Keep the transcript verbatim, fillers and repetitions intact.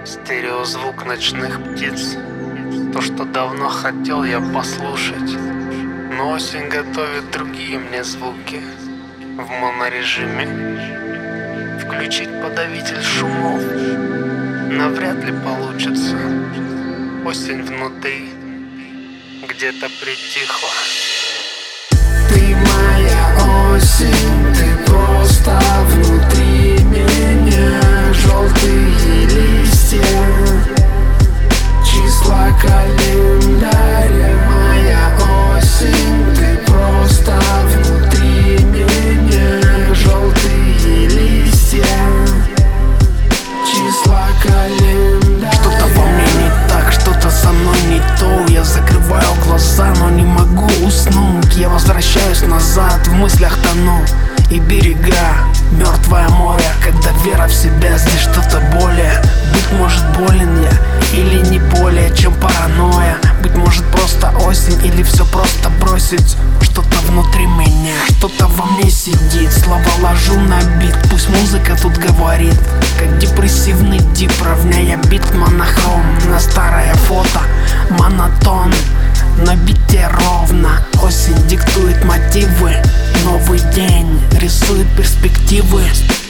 Стереозвук ночных птиц, то, что давно хотел я послушать. Но осень готовит другие мне звуки в монорежиме. Включить подавитель шумов навряд ли получится. Осень внутри где-то притихла. Ты моя осень, ты просто внутри меня. Желтые листья, числа календаря. Моя осень, ты просто внутри меня. Желтые листья, числа календаря. Что-то во мне не так, что-то со мной не то. Я закрываю глаза, но не могу уснуть. Я возвращаюсь назад, в мыслях тону. И берега, мертвое море. Когда вера в себя, здесь что-то более. Быть может болен я, или не более, чем паранойя. Быть может просто осень, или все просто бросить. Что-то внутри меня, что-то во мне сидит. Слова ложу на бит, пусть музыка тут говорит. Как депрессивный дип, равняя бит монохром. На старое фото монотон, на бите ровно. Осень диктует мотивы, новый день рисует перспективы.